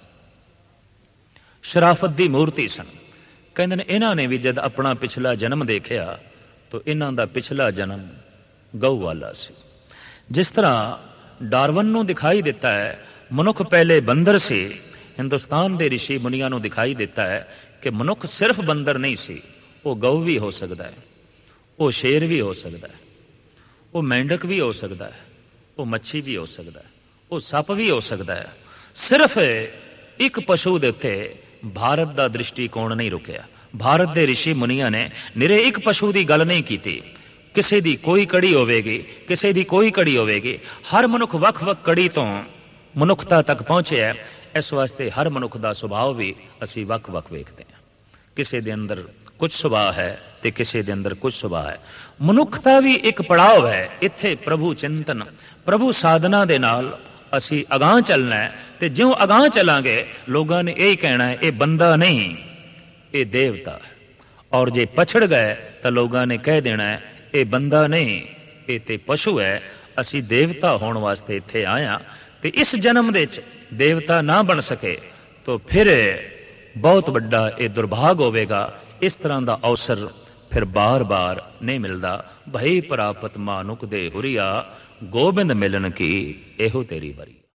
शराफत की मूर्ति सन। कहते हैं इन्हों ने भी जब अपना पिछला जन्म देखा तो इन्हों का पिछला जन्म गऊ वाला सी। जिस तरह डार्वन नूं दिखाई देता है मनुख पहले बंदर से, हिंदुस्तान के ऋषि मुनिया नूं दिखाई देता है कि मनुख सिर्फ बंदर नहीं सी, वो गऊ भी हो सकता है, वो शेर भी हो सकता है, वो मेंढक भी हो सकता है, वो मच्छी भी हो सकता है, वो सप भी हो सकता है। सिर्फ एक पशु दे उत्ते भारत का दृष्टिकोण नहीं रुकया। भारत के ऋषि मुनिया ने निरे एक पशु की गल नहीं की। किसी की कोई कड़ी होगी, किसी की कोई कड़ी होगी। हर मनुख वख वख कड़ी तो मनुखता तक पहुंचे है। इस वास्ते हर मनुख का सुभाव भी असी वख वख वेखते हैं। किसी के अंदर कुछ सुभाव है तो किसी के अंदर कुछ सुभाव है। मनुखता भी एक पड़ाव है। इत्थे प्रभु चिंतन, प्रभु साधना दे नाल असी अगां चलना है। तो ज्यों अगां चलांगे लोगों ने यही कहना है ये बंदा नहीं, ये देवता है। और जे पछड़ गए तो लोगों ने कह देना है ये बंदा नहीं, ये ते पशु है। असी देवता होने वास्ते इत्थे आया। तो इस जन्म दे च देवता ना बन सके तो फिर बहुत बड़ा ये दुर्भाग होवेगा। इस तरह का अवसर फिर बार बार नहीं मिलता। भई प्रापत मानुक दे हुरिया, गोबिंद मिलन की एहो तेरी वरी।